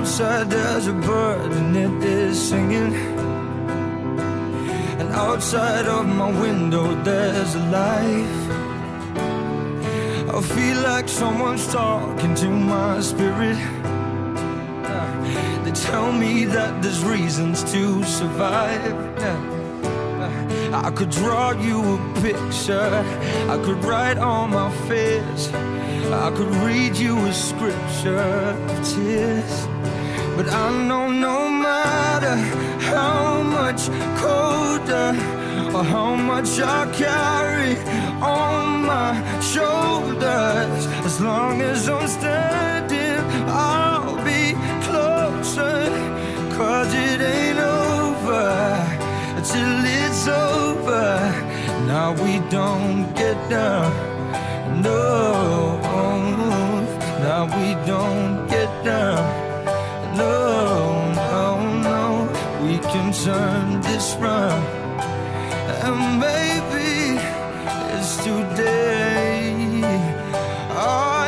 Outside there's a bird and it is singing, and outside of my window there's a life. I feel like someone's talking to my spirit. They tell me that there's reasons to survive. I could draw you a picture, I could write on my face, I could read you a scripture of tears. But I know no matter how much colder or how much I carry on my shoulders, as long as I'm standing, I'll be closer. 'Cause it ain't over till it's over. Now we don't get down, no. Now we don't get down, no, no, no. We can turn this round, and maybe it's today. Oh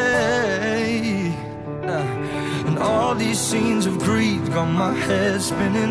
yeah. And all these scenes of greed got my head spinning,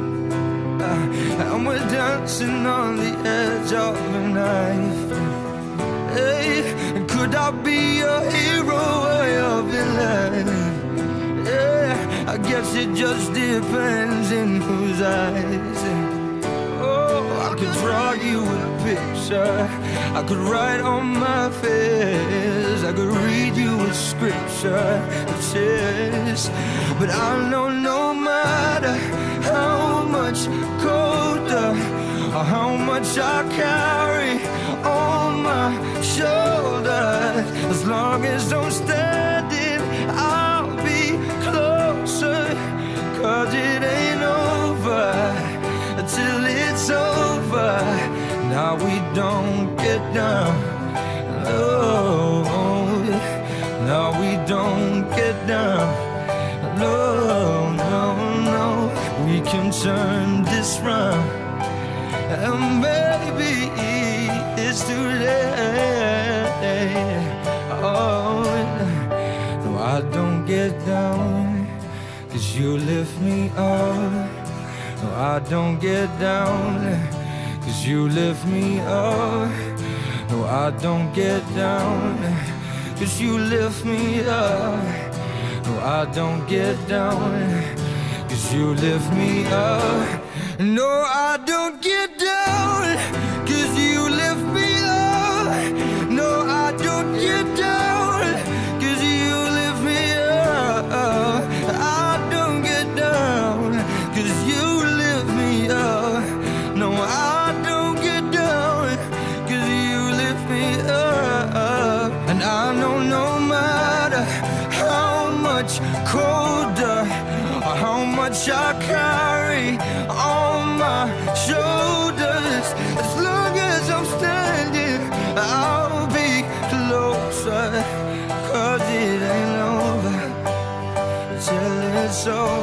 and we're dancing on the edge of a knife. Hey, could I be a hero or a villain? Yeah, I guess it just depends in whose eyes. Oh, I could draw you a picture, I could write on my face, I could read you a scripture that says, but I know no matter how much colder or how much I carry on my shoulders, as long as I'm standing, I'll be closer. 'Cause it ain't over till it's over. Now we don't get down, no. Now we don't get down, no, no, no. We can turn this round, and maybe it's too late. Oh, no, I don't get down, 'cause you lift me up. No, I don't get down, 'cause you lift me up. No, I don't get down, 'cause you lift me up. No, I don't get down, 'cause you lift me up. No, I don't get down, 'cause you lift me up. No, I don't get down, 'cause you lift me up. I don't get down, 'cause you lift me up. No, I don't get down, 'cause you lift me up. And I know no matter how much colder or how much I carry on my shoulders, as long as I'm standing, I'll be closer. 'Cause it ain't over till it's over.